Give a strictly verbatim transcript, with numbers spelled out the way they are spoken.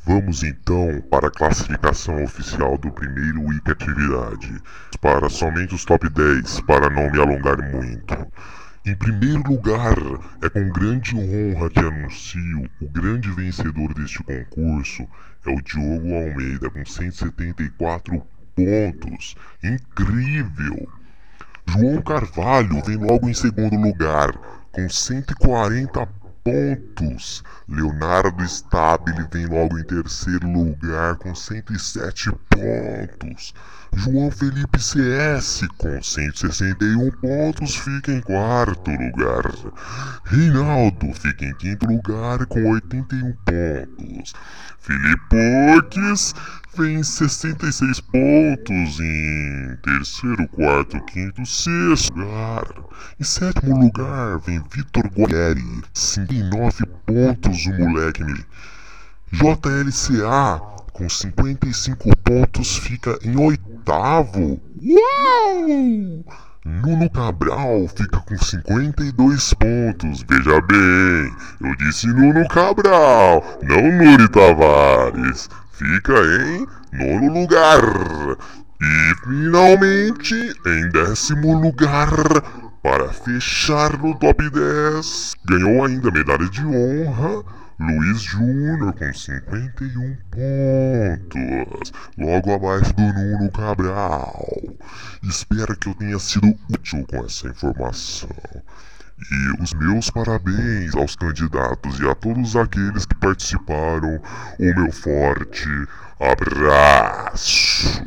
Vamos então para a classificação oficial do primeiro week atividade, para somente os top dez, para não me alongar muito. Em primeiro lugar, é com grande honra que anuncio o grande vencedor deste concurso, é o Diogo Almeida com cento e setenta e quatro pontos. Incrível! João Carvalho vem logo em segundo lugar, com cento e quarenta pontos. Leonardo Stabile vem logo em terceiro lugar, com cento e sete pontos. João Felipe C S, com cento e sessenta e um pontos, fica em quarto lugar. Reinaldo fica em quinto lugar, com oitenta e um pontos. Filipoques vem sessenta e seis pontos em terceiro, quarto, quinto, sexto lugar. Em sétimo lugar vem Vitor Guerri, cinquenta e nove pontos o moleque. J L C A com cinquenta e cinco pontos fica em oitavo. Uau! Nuno Cabral fica com cinquenta e dois pontos. Veja bem, eu disse Nuno Cabral, não Nuri Tavares. Fica em nono lugar. E finalmente, em décimo lugar, para fechar no top dez, ganhou ainda medalha de honra Luiz Júnior com cinquenta e um pontos, logo abaixo do Nuno Cabral. Espero que eu tenha sido útil com essa informação. E os meus parabéns aos candidatos e a todos aqueles que participaram. O meu forte abraço.